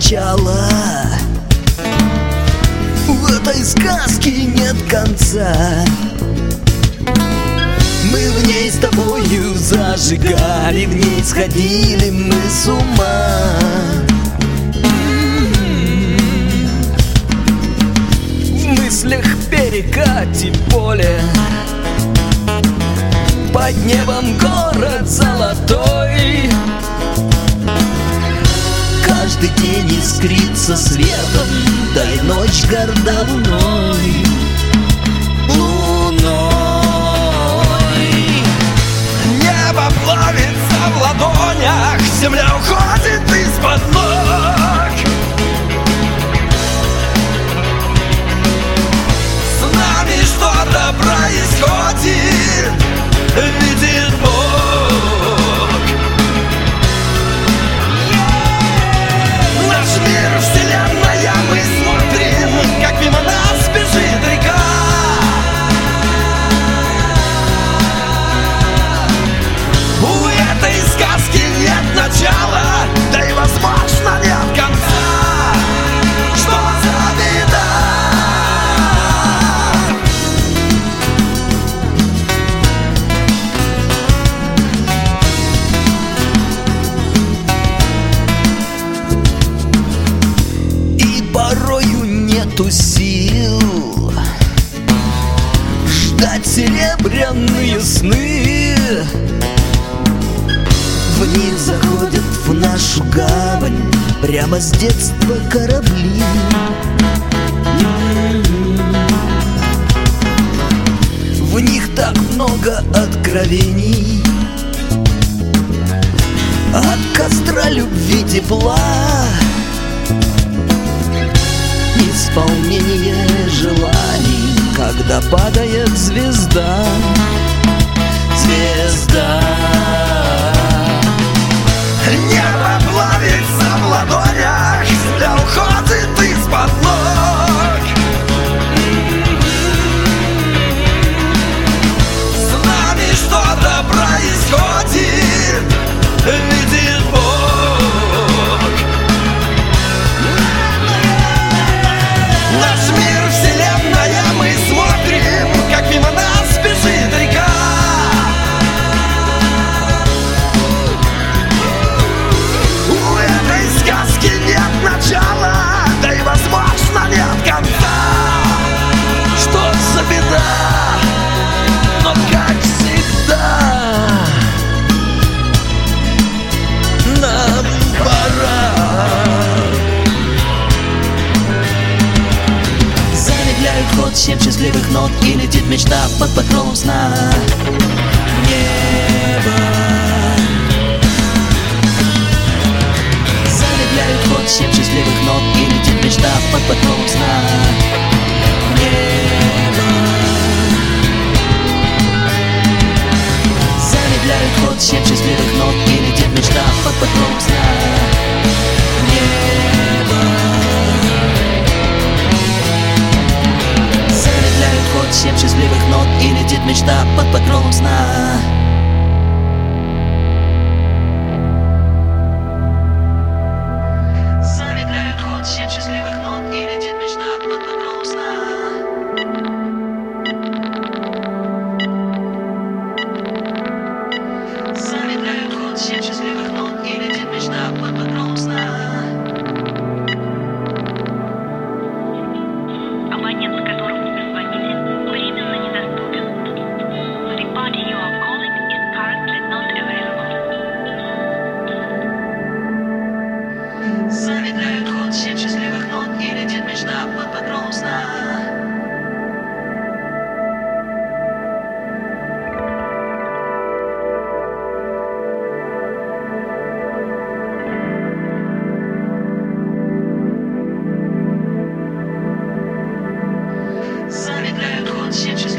начала, в этой сказке нет конца. Мы в ней с тобою зажигали, в ней сходили мы с ума. В мыслях перекати поле, под небом город золотой. Каждый день искрится светом, да и ночь горда луной. Небо плавится в ладонях, земля уходит из-под ног. С нами что-то происходит, видит Бог. Наш мир, вселенная, мы смотрим, как мимо нас бежит река. У этой сказки нет начала, да и, возможно, нет конца. Что за беда? И порою нету сил ждать серебряные сны. В них заходят в нашу гавань прямо с детства корабли. В них так много откровений, от костра любви тепла, исполнение желаний, когда падает звезда. Звезда. Небо плавится в ладонях, земля уходит из-под ног. С нами что-то происходит, видит Бог. Наш мир, вселенная, мы смотрим, как мимо нас бежит река. Нет начала, да и, возможно, нет конца. Что за беда? Но как всегда нам пора. Замедляют ход 7 счастливых нот, и летит мечта под покровом сна. Небо. Замедляют ход 7 счастливых нот, и летит мечта под покровом сна. Небо. Замедляют ход 7 счастливых нот, и летит мечта под покровом сна. Небо. Замедляют ход 7 счастливых нот, и летит мечта под покровом сна. Абонент, которому вы звоните, временно недоступен. The party you are calling is currently not available. Замедляют ход 7 счастливых нот, и летит мечта под покровом сна. Замедляют ход 7 счастливых нот.